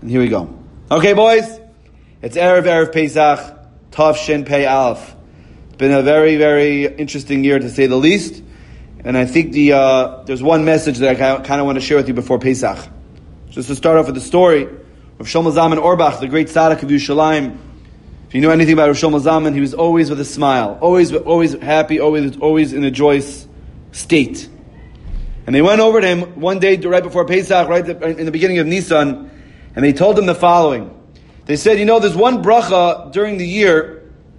And here we go. Okay, boys, it's Erev Pesach, Tav Shin Pei Aleph. It's been a very, very interesting year to say the least. And I think there's one message that I kind of want to share with you before Pesach. Just to start off with the story of Shlomo Zalman Auerbach, the great tzaddik of Yerushalayim. If you know anything about Shlomo Zalman, he was always with a smile, always happy, always in a joyous state. And they went over to him one day right before Pesach, right in the beginning of Nisan, and they told him the following. They said, there's one bracha during the year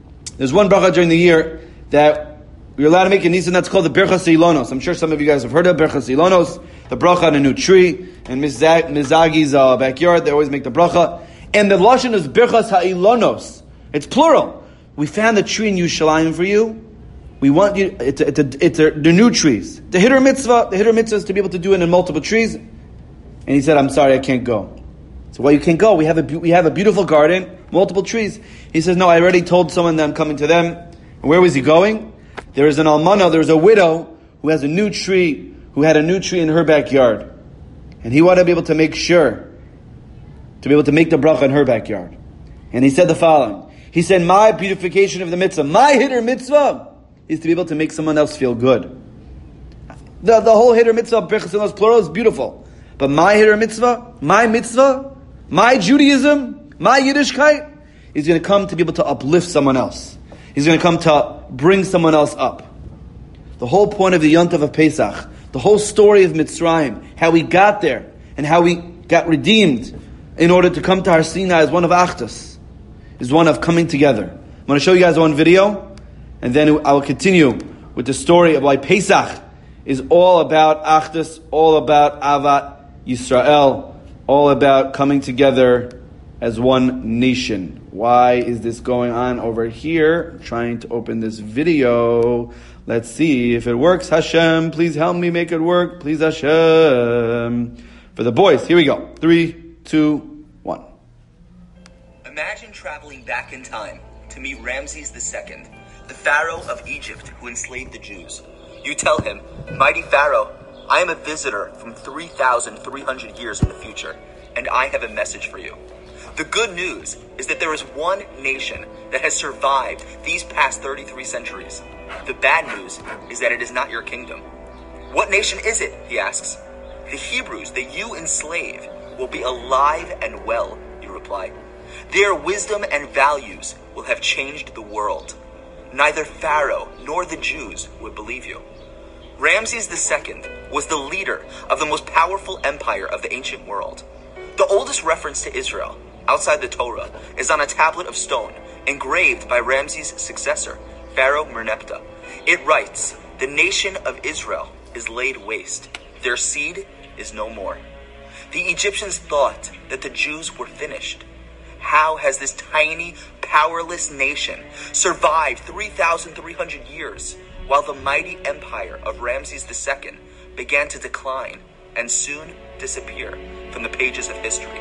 that we're allowed to make in Nisan, that's called the Birchas Ilonos. I'm sure some of you guys have heard of Birchas Ilonos, the bracha on a new tree, and Mizagi's backyard, they always make the bracha. And the lashon is Birchas HaIlonos. It's plural. We found a tree in Yerushalayim for you. We want you, the new trees. The Hiddur Mitzvah is to be able to do it in multiple trees. And he said, I'm sorry, I can't go. So why you can't go? We have a beautiful garden, multiple trees. He says, no, I already told someone that I'm coming to them. And where was he going? There is an almana, there is a widow who has a new tree, who had a new tree in her backyard. And he wanted to be able to make sure, to be able to make the bracha in her backyard. And he said the following. He said, my beautification of the mitzvah, my Hiddur Mitzvah, is to be able to make someone else feel good. The whole Hiddur Mitzvah, Birchas Ilonos, plural, is beautiful. But my Hiddur Mitzvah, my Judaism, my Yiddishkeit, is going to come to be able to uplift someone else. He's going to come to bring someone else up. The whole point of the Yontav of Pesach, the whole story of Mitzrayim, how we got there, and how we got redeemed in order to come to Har Sinai is one of Achdus, is one of coming together. I'm going to show you guys one video, and then I will continue with the story of why Pesach is all about Achdus, all about Avat Yisrael, all about coming together as one nation. Why is this going on over here? I'm trying to open this video. Let's see if it works. Hashem, please help me make it work. Please, Hashem. For the boys, here we go. 3, 2, 1. Imagine traveling back in time to meet Ramses II, the Pharaoh of Egypt who enslaved the Jews. You tell him, mighty Pharaoh, I am a visitor from 3,300 years in the future, and I have a message for you. The good news is that there is one nation that has survived these past 33 centuries. The bad news is that it is not your kingdom. What nation is it, he asks. The Hebrews that you enslave will be alive and well, you reply. Their wisdom and values will have changed the world. Neither Pharaoh nor the Jews would believe you. Ramses II was the leader of the most powerful empire of the ancient world. The oldest reference to Israel, outside the Torah, is on a tablet of stone engraved by Ramses' successor, Pharaoh Merneptah. It writes, the nation of Israel is laid waste. Their seed is no more. The Egyptians thought that the Jews were finished. How has this tiny, powerless nation survived 3,300 years while the mighty empire of Ramses II began to decline and soon disappear from the pages of history?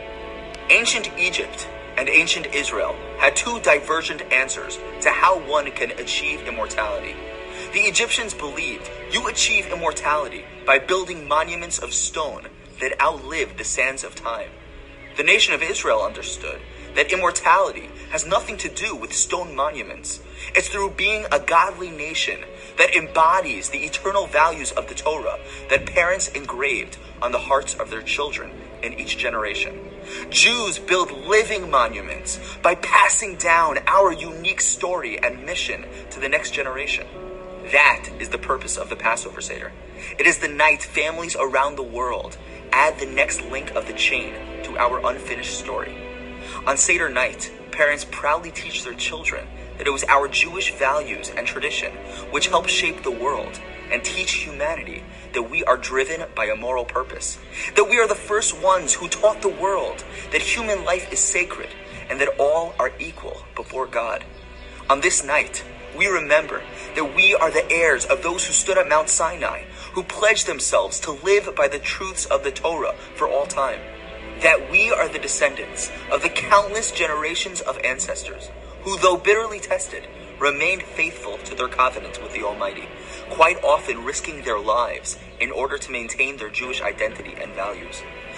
Ancient Egypt and ancient Israel had two divergent answers to how one can achieve immortality. The Egyptians believed you achieve immortality by building monuments of stone that outlive the sands of time. The nation of Israel understood that immortality has nothing to do with stone monuments. It's through being a godly nation that embodies the eternal values of the Torah that parents engraved on the hearts of their children in each generation. Jews build living monuments by passing down our unique story and mission to the next generation. That is the purpose of the Passover Seder. It is the night families around the world add the next link of the chain to our unfinished story. On Seder night, parents proudly teach their children that it was our Jewish values and tradition which helped shape the world and teach humanity that we are driven by a moral purpose, that we are the first ones who taught the world that human life is sacred and that all are equal before God. On this night, we remember that we are the heirs of those who stood at Mount Sinai, who pledged themselves to live by the truths of the Torah for all time. That we are the descendants of the countless generations of ancestors who, though bitterly tested, remained faithful to their covenant with the Almighty, quite often risking their lives in order to maintain their Jewish identity and values.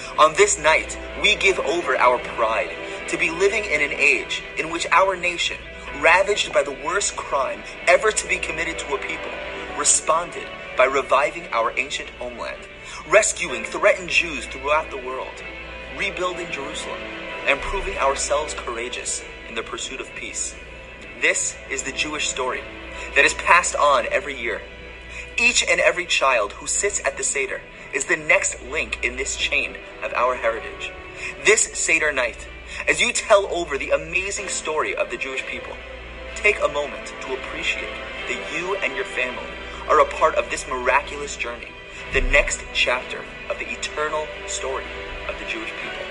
On this night, we give over our pride to be living in an age in which our nation, ravaged by the worst crime ever to be committed to a people, responded by reviving our ancient homeland, rescuing threatened Jews throughout the world, rebuilding Jerusalem, and proving ourselves courageous in the pursuit of peace. This is the Jewish story that is passed on every year. Each and every child who sits at the Seder is the next link in this chain of our heritage. This Seder night, as you tell over the amazing story of the Jewish people, take a moment to appreciate that you and your family are a part of this miraculous journey, the next chapter of the eternal story of the Jewish people.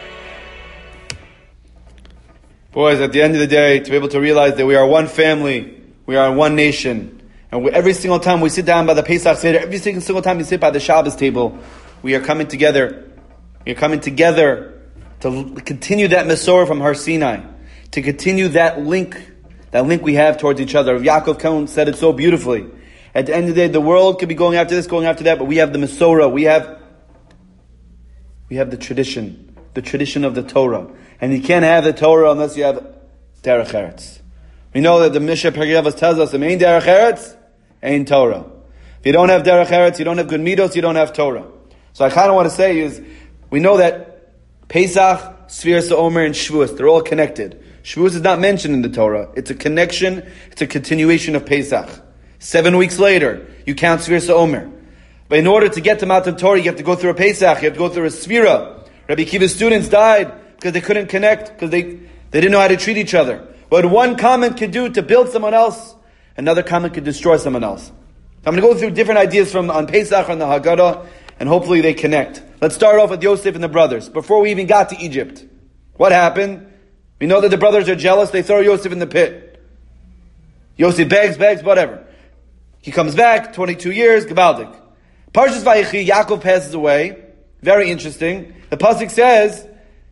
Boys, at the end of the day, to be able to realize that we are one family, we are one nation, and every single time we sit down by the Pesach Seder, every single time we sit by the Shabbos table, we are coming together. We are coming together to continue that Mesorah from Har Sinai, to continue that link we have towards each other. Yaakov Cohen said it so beautifully. At the end of the day, the world could be going after this, going after that, but we have the Mesorah, we have the tradition of the Torah. And you can't have the Torah unless you have Derech Eretz. We know that the Mishnah Perkei Avos tells us, "Ain Derech Eretz, ain Torah." If you don't have Derech Eretz, you don't have good midos, you don't have Torah. So I kind of want to say is, we know that Pesach, Sfiras HaOmer, and Shavuos, they're all connected. Shavuos is not mentioned in the Torah. It's a connection, it's a continuation of Pesach. 7 weeks later, you count Sfiras HaOmer. But in order to get to Matan Torah, you have to go through a Pesach, you have to go through a Sfira. Rabbi Akiva's students died because they couldn't connect, because they didn't know how to treat each other. What one comment could do to build someone else, another comment could destroy someone else. I'm going to go through different ideas on Pesach, on the Haggadah, and hopefully they connect. Let's start off with Yosef and the brothers. Before we even got to Egypt, what happened? We know that the brothers are jealous. They throw Yosef in the pit. Yosef begs, whatever. He comes back, 22 years, Gebaldik. Parshas Vayechi, Yaakov passes away. Very interesting. The pasuk says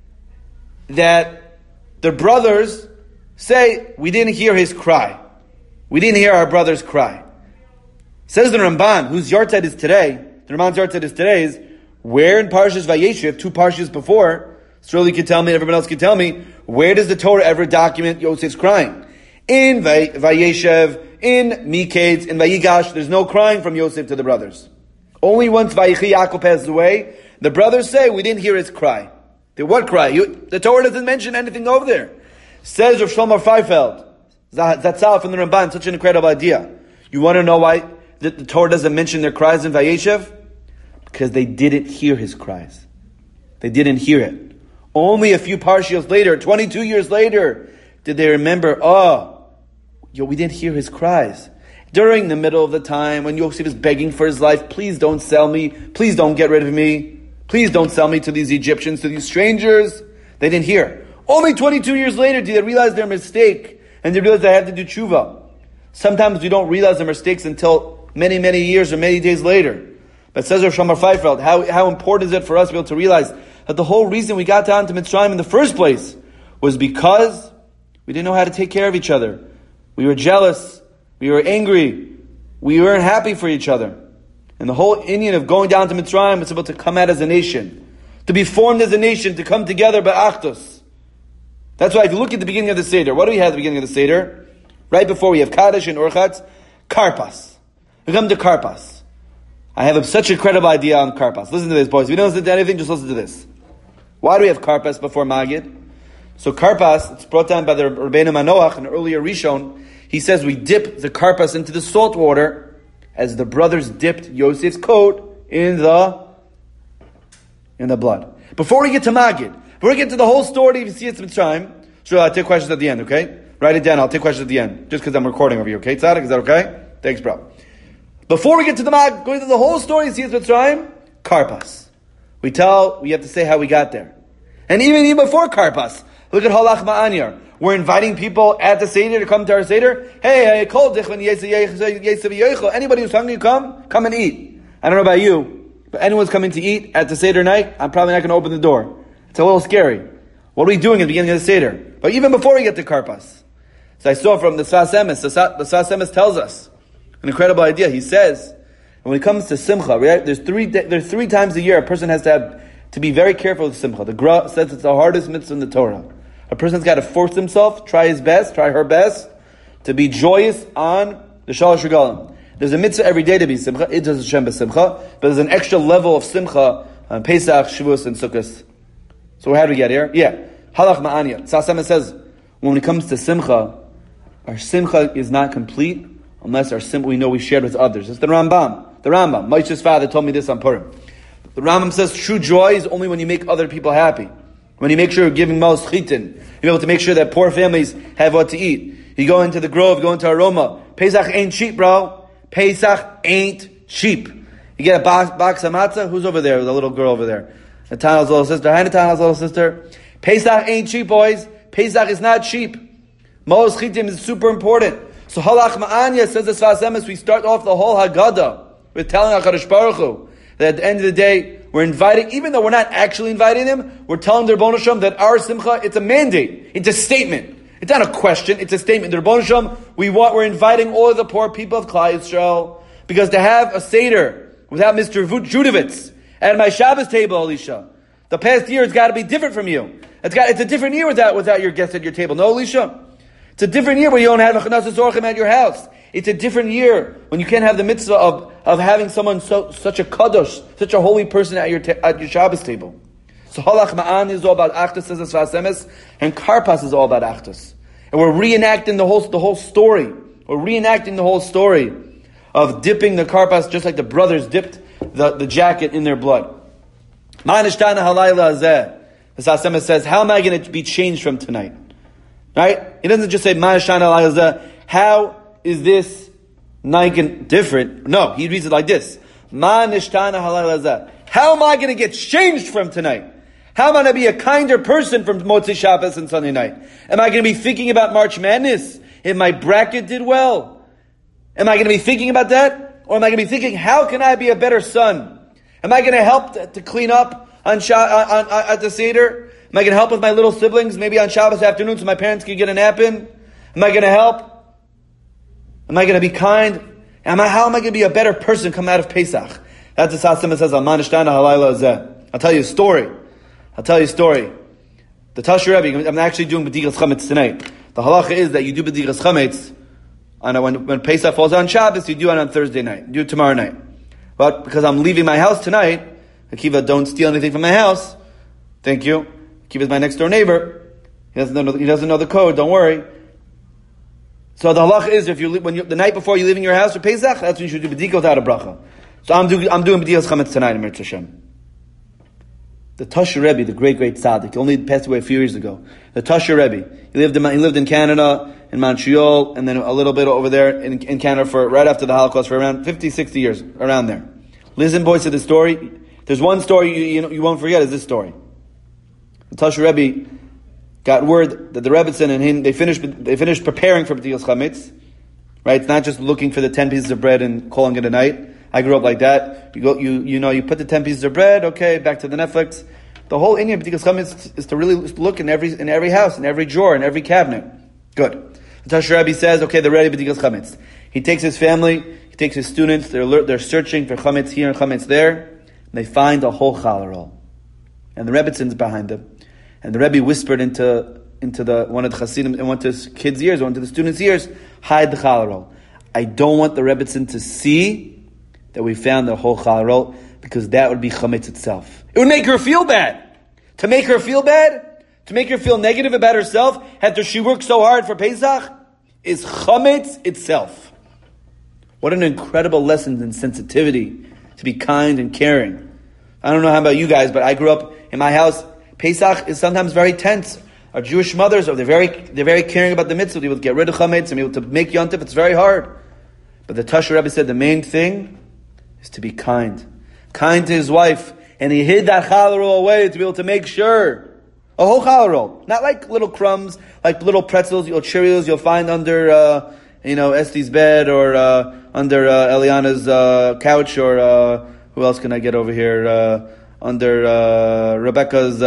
that the brothers say, we didn't hear his cry. We didn't hear our brother's cry. Says the Ramban, whose Yartzeit is today, the Ramban's Yartzeit is today, is where in Parshas Vayeshev, 2 Parshas before, Sterling could tell me, everyone else could tell me, where does the Torah ever document Yosef's crying? In Vayeshev, in Miketz, in Vayigash, there's no crying from Yosef to the brothers. Only once Vayechi Yaakov passes away, the brothers say, we didn't hear his cry. What cry? The Torah doesn't mention anything over there. Says Rav Shlomo Freifeld, Zatzal from the Ramban, such an incredible idea. You want to know why the Torah doesn't mention their cries in Vayeshev? Because they didn't hear his cries. They didn't hear it. Only a few parshios later, 22 years later, did they remember, we didn't hear his cries. During the middle of the time when Yosef is begging for his life, please don't sell me, please don't get rid of me, please don't sell me to these Egyptians, to these strangers. They didn't hear. Only 22 years later did they realize their mistake, and they realized they had to do tshuva. Sometimes we don't realize the mistakes until many, many years or many days later. But says Rav Shlomo Freifeld, how important is it for us to be able to realize that the whole reason we got down to Mitzrayim in the first place was because we didn't know how to take care of each other. We were jealous. We were angry. We weren't happy for each other. And the whole Indian of going down to Mitzrayim was about to come out as a nation. To be formed as a nation, to come together by Achdus. That's why if you look at the beginning of the Seder, what do we have at the beginning of the Seder? Right before we have Kaddish and Urchatz, Karpas. We come to Karpas. I have such a credible idea on Karpas. Listen to this, boys. If you don't listen to anything, just listen to this. Why do we have Karpas before Magid? So Karpas, it's brought down by the Rabbeinu Manoach, an earlier Rishon. He says we dip the Karpas into the salt water as the brothers dipped Yosef's coat in the blood. Before we get to Magid, before we get to the whole story, if you see it's Mitzrayim, sure, I'll take questions at the end, okay? Write it down, I'll take questions at the end, just because I'm recording over here, okay? Tzaddik, is that okay? Thanks, bro. Before we get to the Magid, going through the whole story, you see it's Mitzrayim, Karpas. We have to say how we got there. And even before Karpas, look at Halach Ma'anyar. We're inviting people at the Seder to come to our Seder. Hey, I called anybody who's hungry, come and eat. I don't know about you, but anyone's coming to eat at the Seder night, I'm probably not going to open the door. It's a little scary. What are we doing at the beginning of the Seder? But even before we get to Karpas. So I saw from the Sfas Emes, the Sfas Emes tells us an incredible idea. He says, when it comes to Simcha, right, there's three times a year a person has to have to be very careful with simcha. The Gra says it's the hardest mitzvah in the Torah. A person's got to force himself, try her best, to be joyous on the Shalosh Regalim. There's a mitzvah every day to be simcha. It does Hashem b'simcha, but there's an extra level of simcha on Pesach, Shavuos, and Sukkot. So how do we get here? Yeah. Halach ma'anya. Tzasema says, when it comes to simcha, our simcha is not complete unless our simcha we know we shared with others. It's the Rambam. Moshe's father told me this on Purim. The Rambam says true joy is only when you make other people happy. When you make sure you're giving Mos Chitin. You're able to make sure that poor families have what to eat. You go into the Grove, go into Aroma. Pesach ain't cheap, bro. Pesach ain't cheap. You get a box of matzah. Who's over there? The little girl over there. Nathaniel's little sister. Hi, Nathaniel's little sister. Pesach ain't cheap, boys. Pesach is not cheap. Mos Chitim is super important. So Halach Ma'anya says the Sfas Emes, we start off the whole Haggadah with telling HaKadosh Baruch Hu that at the end of the day, we're inviting, even though we're not actually inviting them, we're telling the Rebbeinu Shalom that our simcha, it's a mandate. It's a statement. It's not a question, it's a statement. The Rebbeinu Shalom, we're inviting all of the poor people of Klal Yisrael, because to have a Seder without Mr. Judovitz at my Shabbos table, Alicia, the past year has got to be different from you. It's a different year without your guests at your table. No, Alicia? It's a different year where you don't have a Chanasas Orchim at your house. It's a different year when you can't have the mitzvah of having someone such a kadosh, such a holy person at your Shabbos table. So Halach Ma'an is all about Achdus, says the Sfas Emes, and Karpas is all about Achdus. And we're reenacting the whole story. We're reenacting the whole story of dipping the Karpas just like the brothers dipped the jacket in their blood. Ma'anishtana halayla azeh. The Sfas Emes says, how am I going to be changed from tonight? Right? He doesn't just say Ma'anishtana halayla azeh. How is this night different? No, he reads it like this. Ma'anishtana halayla azeh. How am I going to get changed from tonight? How am I going to be a kinder person from Motzei Shabbos and Sunday night? Am I going to be thinking about March Madness? If my bracket did well? Am I going to be thinking about that? Or am I going to be thinking, how can I be a better son? Am I going to help to clean up at the Seder? Am I going to help with my little siblings, maybe on Shabbos afternoon so my parents can get a nap in? Am I going to help? Am I going to be kind? How am I going to be a better person coming out of Pesach? That's the Sfas Emes says, I'll tell you a story. The Tasher Rebbe, I'm actually doing B'digas Chametz tonight. The halacha is that you do B'digas Chametz when Pesach falls on Shabbos, you do it on Thursday night. You do it tomorrow night. But because I'm leaving my house tonight, Akiva, don't steal anything from my house. Thank you. Akiva is my next door neighbor. He doesn't know the code. Don't worry. So the halacha is the night before you leave in your house for Pesach, that's when you should do B'dika without a bracha. So I'm doing B'dikas Chametz tonight in Mirz Hashem. The Tasher Rebbe, the great tzaddik, he only passed away a few years ago. The Tasher Rebbe, he lived in Canada, in Montreal, and then a little bit over there in Canada for right after the Holocaust for around 50, 60 years, around there. Listen, boys, to the story. There's one story you won't forget is this story. The Tasher Rebbe got word that the Rebbetzin and him they finished preparing for B'dikas Chametz. Right? It's not just looking for the 10 pieces of bread and calling it a night. I grew up like that. You put the 10 pieces of bread, okay, back to the Netflix. The whole Indian B'dikas Chametz is to really look in every house, in every drawer, in every cabinet. Good. The Tasher Rebbe says, okay, they're ready B'dikas Chametz. He takes his family, he takes his students, they're searching for Chametz here and Chametz there, and they find a whole challah roll. And the Rebbetzins behind them. And the Rebbe whispered into one of the Hasidim, and went to his kids' ears, went to the students' ears, hide the challah roll. I don't want the Rebbetzin to see that we found the whole challah roll, because that would be chametz itself. It would make her feel bad. To make her feel bad, to make her feel negative about herself, after she worked so hard for Pesach, is chametz itself. What an incredible lesson in sensitivity, to be kind and caring. I don't know how about you guys, but I grew up in my house. Pesach is sometimes very tense. Our Jewish mothers, they're very caring about the mitzvah. They will get rid of chametz and be able to make yontif. It's very hard. But the Tasher Rebbe said the main thing is to be kind. Kind to his wife. And he hid that challah roll away to be able to make sure. A whole challah roll. Not like little crumbs, like little pretzels, Cheerios you'll find under, Esti's bed or under Eliana's couch, or who else can I get over here? Under Rebecca's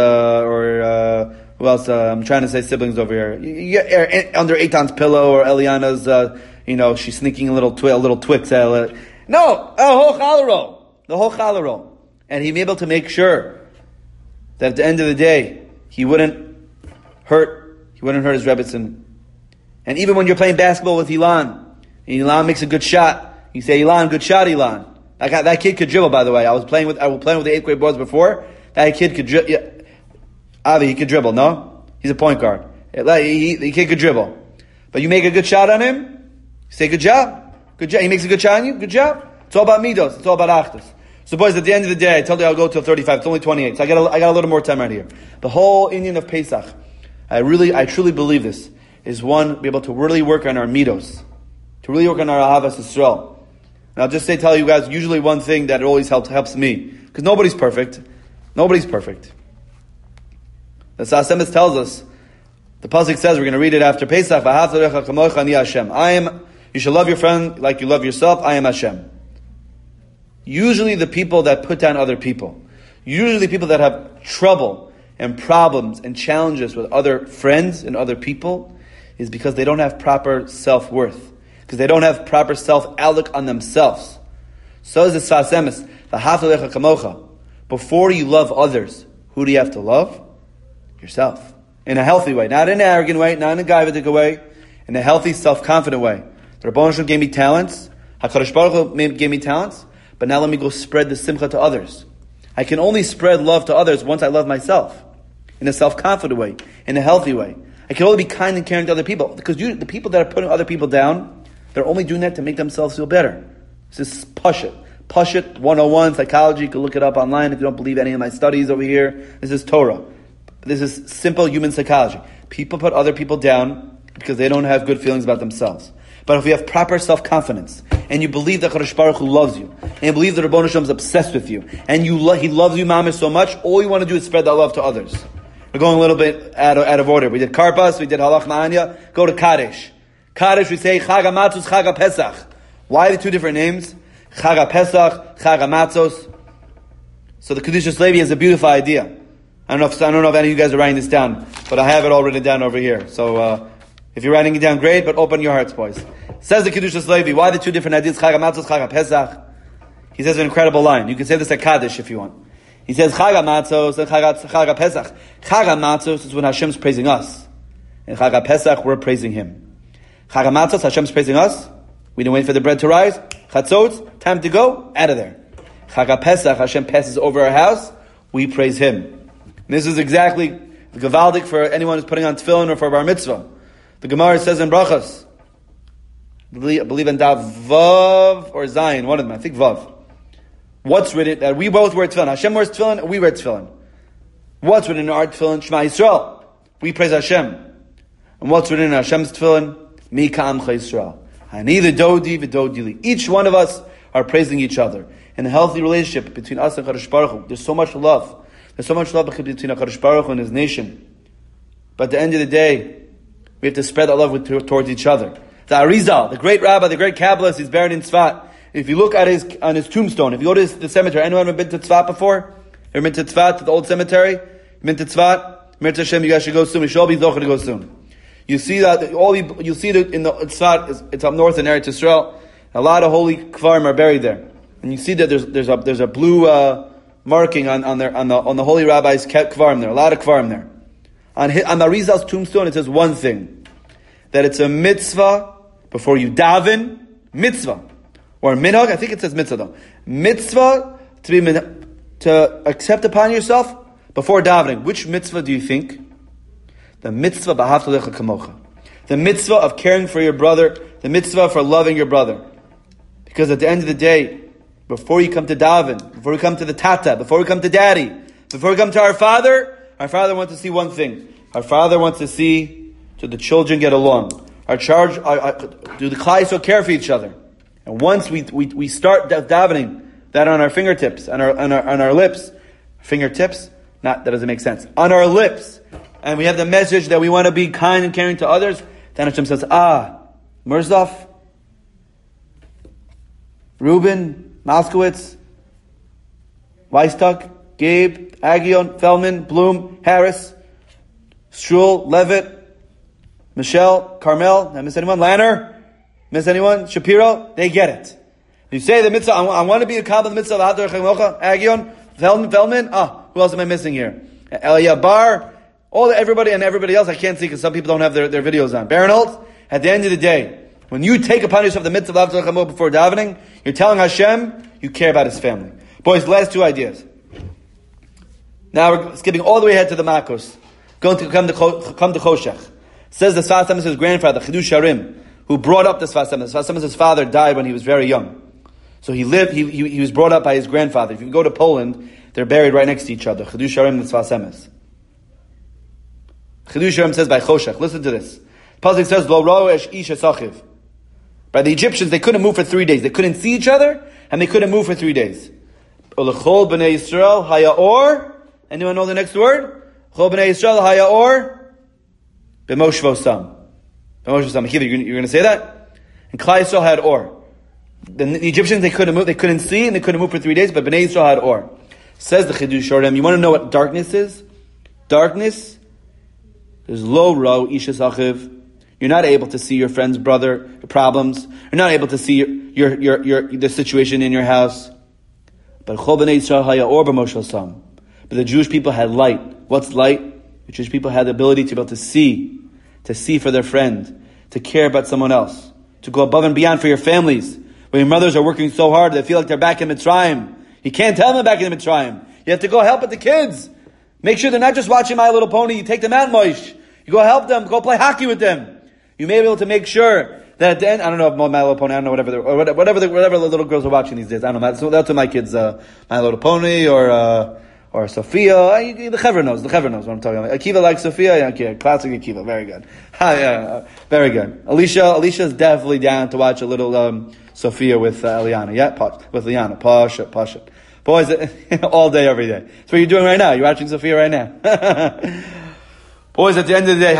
or who else? I'm trying to say siblings over here. Under Eitan's pillow or Eliana's, she's sneaking a little Twix. No, a whole challah roll. The whole challah roll. And he'd be able to make sure that at the end of the day, he wouldn't hurt his Rebbetzin. And even when you're playing basketball with Ilan, and Ilan makes a good shot, you say, Ilan, good shot, Ilan. That kid could dribble, by the way. I was playing with the 8th grade boys before. That kid could dribble. Yeah. Avi, he could dribble, no? He's a point guard. The kid could dribble. But you make a good shot on him, you say, good job. Good job. He makes a good shot on you, good job. It's all about midos. It's all about achdus. So boys, at the end of the day, I told you I'll go till 35. It's only 28. So I got a little more time right here. The whole Indian of Pesach, I truly believe this, is one, be able to really work on our midos. To really work on our Ahavas Yisrael. And I'll just tell you guys, usually one thing that always helps me, because nobody's perfect. Nobody's perfect. The Sas Emes tells us, the pasuk says, we're going to read it after Pesach, you shall love your friend like you love yourself, I am Hashem. Usually the people that put down other people, usually the people that have trouble and problems and challenges with other friends and other people, is because they don't have proper self-worth. Because they don't have proper self-outlook on themselves. So is the Sas Emes. Before you love others, who do you have to love? Yourself. In a healthy way. Not in an arrogant way, not in a gaivadik way. In a healthy, self-confident way. The Rebbeinu Shalom gave me talents. HaKadosh Baruch Hu gave me talents. But now let me go spread the simcha to others. I can only spread love to others once I love myself. In a self-confident way. In a healthy way. I can only be kind and caring to other people. Because the people that are putting other people down, they're only doing that to make themselves feel better. This is Pashut. Pashut 101, psychology. You can look it up online if you don't believe any of my studies over here. This is Torah. This is simple human psychology. People put other people down because they don't have good feelings about themselves. But if you have proper self-confidence, and you believe that Kadosh Baruch Hu loves you, and you believe that Rebbeinu Shalom is obsessed with you, and he loves you, mamish, so much, all you want to do is spread that love to others. We're going a little bit out of order. We did Karpas, we did Halach Ma'anya, go to Kadesh. Kaddish, we say Chag HaMatzos, Chag HaPesach. Why the two different names? Chag HaPesach, Chag HaMatzos. So the Kedushas Levi has a beautiful idea. I don't know if any of you guys are writing this down, but I have it all written down over here. So if you're writing it down, great, but open your hearts, boys. Says the Kedushas Levi, why the two different ideas? Chag HaMatzos, Chag HaPesach. He says an incredible line. You can say this at Kaddish if you want. He says Chag HaMatzos and Chag HaPesach. Chag HaMatzos is when Hashem's praising us. And Chag HaPesach, we're praising Him. Chag HaMatzos, Hashem's praising us. We didn't wait for the bread to rise. Chatzot, time to go, out of there. Chag HaPesach, Hashem passes over our house. We praise Him. And this is exactly the Gavaldik for anyone who's putting on tefillin or for bar mitzvah. The Gemara says in Brachas, I believe in Dav Vav or Zion, one of them, I think Vav. What's written? That we both wear tefillin. Hashem wears tefillin, and we wear tefillin. What's written in our tefillin? Shema Yisrael. We praise Hashem. And what's written in Hashem's tefillin? Mi ka'amcha Yisrael. Ani v'dodi v'dodili. Each one of us are praising each other. In a healthy relationship between us and Kadosh Baruch Hu, there's so much love. There's so much love between Kadosh Baruch Hu and His nation. But at the end of the day, we have to spread that love towards each other. The Arizal, the great rabbi, the great Kabbalist, he's buried in Tzfat. If you look at his tombstone, if you go to the cemetery, anyone ever been to Tzfat before? Ever been to Tzfat, to the old cemetery? Been to Tzfat? Mirza Hashem, you guys should go soon. We should all be zocher to go soon. You see that you see that in the Tzfat, it's up north in Eretz Yisrael. A lot of holy kvarim are buried there, and you see that there's a blue marking on the holy rabbi's kvarim there. A lot of kvarim there. On the Arizal's tombstone, it says one thing, that it's a mitzvah before you daven, mitzvah. Or minhag, I think it says mitzvah though. Mitzvah to accept upon yourself before davening. Which mitzvah do you think? The mitzvah b'ahavta lecha kamocha. The mitzvah of caring for your brother. The mitzvah for loving your brother. Because at the end of the day, before you come to daven, before we come to the tata, before we come to daddy, before we come to our father wants to see one thing. Our father wants to see do the children get along. Do the Klal Yisrael care for each other? And once we start davening that on our fingertips, on our lips, fingertips, that doesn't make sense. On our lips, and we have the message that we want to be kind and caring to others, then Hashem says, Murzaf, Reuben, Moskowitz, Weistak, Gabe, Agion, Feldman, Bloom, Harris, Struhl, Levitt, Michelle, Carmel, did I miss anyone? Lanner? Miss anyone? Shapiro? They get it. You say the mitzvah, I want to be a Kabbalah mitzvah of Hadar Chaimocha, Agion, Feldman, who else am I missing here? Elia Bar, everybody else I can't see because some people don't have their videos on. Barinholtz, at the end of the day, when you take upon yourself the mitzvah of Lav Tzolach before davening, you're telling Hashem you care about His family. Boys, last two ideas. Now we're skipping all the way ahead to the Makos. Going to come to Choshech. Says the Sfas Emes' grandfather, Chidush Harim, who brought up the Sfas Emes. Sfas Emes' father died when he was very young. So he was brought up by his grandfather. If you go to Poland, they're buried right next to each other. Chidush Harim and Sfas Emes. Chidush Harim says by Choshech. Listen to this. The Pasuk says, Lo ro'esh ish esachiv. By the Egyptians, they couldn't move for 3 days. They couldn't see each other, and they couldn't move for 3 days. Olechol b'nei Yisrael hayaor. Anyone know the next word? Chol b'nei Yisrael hayaor. B'moshvosam. B'moshvosam. You're going to say that? And Klal Yisrael had or. The Egyptians, they couldn't move. They couldn't see, and they couldn't move for 3 days, but b'nei Yisrael had or. Says the Chidush Harim. You want to know what darkness is? Darkness is lo ro ish esachiv. You're not able to see your friend's brother, your problems. You're not able to see the situation in your house. But the Jewish people had light. What's light? The Jewish people had the ability to be able to see for their friend, to care about someone else, to go above and beyond for your families. When your mothers are working so hard, they feel like they're back in Mitzrayim. You can't tell them back in Mitzrayim. You have to go help with the kids. Make sure they're not just watching My Little Pony. You take them out, Moish. You go help them. Go play hockey with them. You may be able to make sure that at the end, I don't know if My Little Pony, I don't know whatever the little girls are watching these days. I don't know. That's what my kids, My Little Pony or Sophia. The Chevra knows what I'm talking about. Akiva likes Sophia. Yeah, okay. Classic Akiva. Very good. Yeah, very good. Alicia's definitely down to watch a little Sophia with Eliana. Yeah, with Liana. Pasha. Boys, all day, every day. That's what you're doing right now. You're watching Sophia right now. Boys, at the end of the day,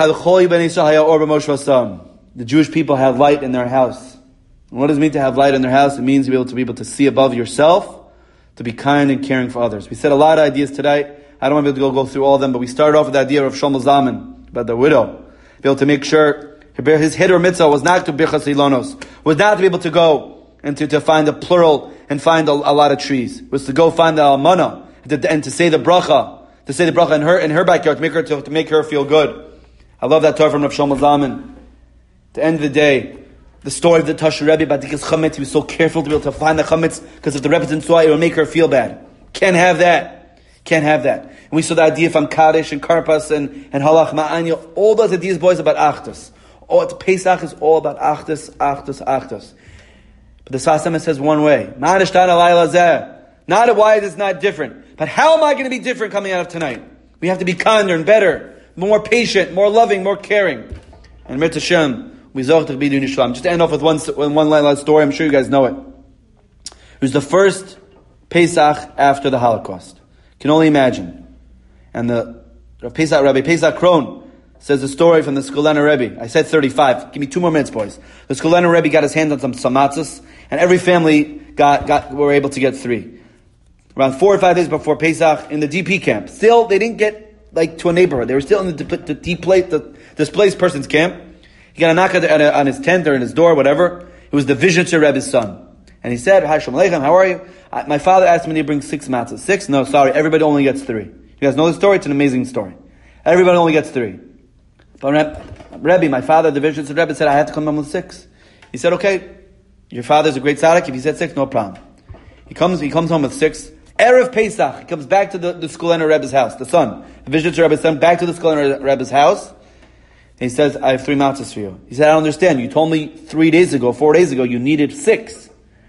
the Jewish people have light in their house. And what does it mean to have light in their house? It means to be able to see above yourself, to be kind and caring for others. We said a lot of ideas today. I don't want to be able to go through all of them, but we started off with the idea of Shlomo Zalman, about the widow. Be able to make sure his hiddur mitzvah was not to birchas ilonos, was not to be able to go and to find a plural and find a lot of trees. It was to go find the almana and to say the bracha. To say the bracha in her backyard, to make her feel good. I love that Torah from Rav Shlomo Zalman. At the end of the day, the story of the Tasher Rebbe about Dikas Chametz, he was so careful to be able to find the Chametz, because if the Rebbe didn't saw it, it would make her feel bad. Can't have that. And we saw the idea from Kaddish and Karpas and Halach Ma'anya, all those ideas, boys, about Achdus. Pesach is all about Achdus. But the Sfas Emes says one way. Not why it is not different. But how am I going to be different coming out of tonight? We have to be kinder and better, more patient, more loving, more caring. And Mirz Hashem, we zoch to be doing Yishlaim. Just to end off with one last story, I'm sure you guys know it. It was the first Pesach after the Holocaust. You can only imagine. And the Pesach Rebbe, Pesach Kron, says a story from the Skolena Rebbe. I said 35. Give me 2 more minutes, boys. The Skolena Rebbe got his hands on some matzahs, and every family were able to get 3. Around 4 or 5 days before Pesach, in the DP camp. Still, they didn't get to a neighborhood. They were still in the displaced person's camp. He got a knock on his tent or in his door, whatever. It was the Vizhnitzer Rebbe's son. And he said, "Hi, Shalom Aleichem, how are you? My father asked me to bring 6 matzahs. 6? No, sorry, everybody only gets 3. You guys know the story? It's an amazing story. Everybody only gets 3. But Rebbe, my father, the Vizhnitzer Rebbe, said, I had to come home with 6. He said, okay, your father's a great tzaddik. If he said 6, no problem. He comes home with 6. Erev Pesach, he comes back to the Skolena Rebbe's house, the son. The Vizhnitzer Rebbe's son, back to the Skolena Rebbe's house. And he says, I have 3 matzahs for you. He said, I don't understand. You told me 4 days ago, you needed 6.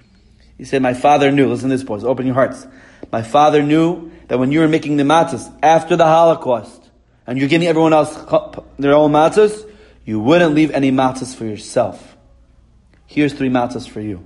He said, my father knew. Listen to this, boys. Open your hearts. My father knew that when you were making the matzahs after the Holocaust, and you're giving everyone else their own matzahs, you wouldn't leave any matzahs for yourself. Here's 3 matzahs for you.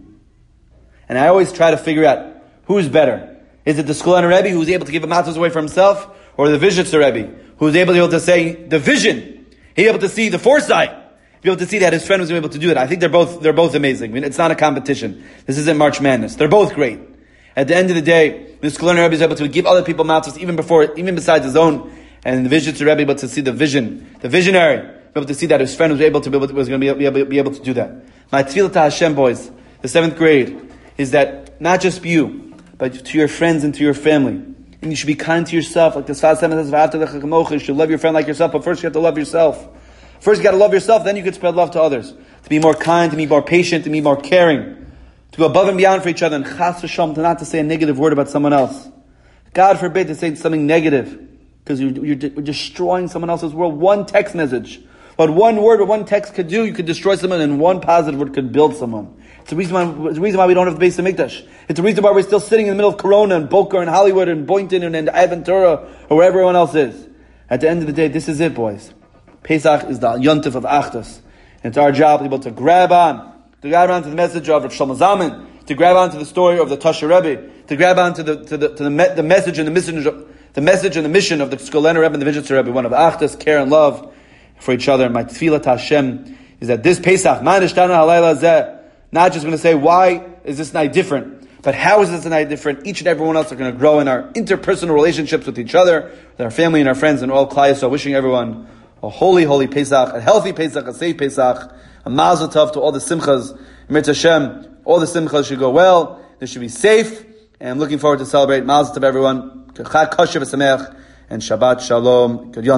And I always try to figure out who's better. Is it the Skolena Rebbe who's able to give a matzahs away for himself, or the Vizhnitzer Rebbe who's able to say the vision, he's able to see the foresight, be able to see that his friend was able to do it. I think they're both amazing. I mean, it's not a competition. This isn't March Madness. They're both great. At the end of the day, the Skolena Rebbe is able to give other people matzahs even besides his own, and the Vizhnitzer Rebbe able to see the vision, the visionary, be able to see that his friend was going to be able to do that. My tefillah to Hashem, boys, the 7th grade, is that not just you, but to your friends and to your family. And you should be kind to yourself. Like the Sfas says, you should love your friend like yourself, but first you have to love yourself. First you got to love yourself, then you can spread love to others. To be more kind, to be more patient, to be more caring. To go above and beyond for each other, and chas v'shalom, to not to say a negative word about someone else. God forbid to say something negative, because you're destroying someone else's world. One text message, what one word or one text could do, you could destroy someone, and one positive word could build someone. It's the reason why we don't have the Beis HaMikdash. It's the reason why we're still sitting in the middle of Corona and Boca and Hollywood and Boynton and Aventura or wherever everyone else is. At the end of the day, this is it, boys. Pesach is the yontif of Achdus. And it's our job to be able to grab on to the message of Rav Shlomo Zalman, to grab on to the story of the Tosha Rebbe, to grab on to the message and the mission of the Skolena Rebbe and the Vizhitzer Rebbe, one of Achdus, care and love for each other. And my tefillah to Hashem is that this Pesach, not just going to say, why is this night different? But how is this night different? Each and every one else are going to grow in our interpersonal relationships with each other, with our family and our friends, and all Klai Yisrael. Wishing everyone a holy, holy Pesach, a healthy Pesach, a safe Pesach, a mazel tov to all the simchas. Mirz Hashem, all the simchas should go well, they should be safe, and I'm looking forward to celebrate mazel tov everyone. Chag kosher v'sameach, and Shabbat shalom. Good yom.